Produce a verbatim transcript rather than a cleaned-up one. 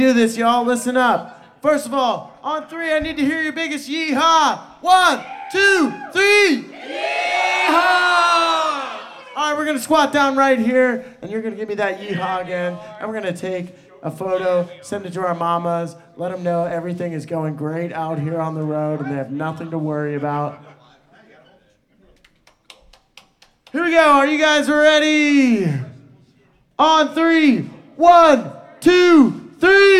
Do this, y'all. Listen up. First of all, on three, I need to hear your biggest yeehaw. One, two, three. Yeehaw! All right, we're gonna squat down right here, and you're gonna give me that yeehaw again, and we're gonna take a photo, send it to our mamas, let them know everything is going great out here on the road, and they have nothing to worry about. Here we go. Are you guys ready? On three. One, two, three.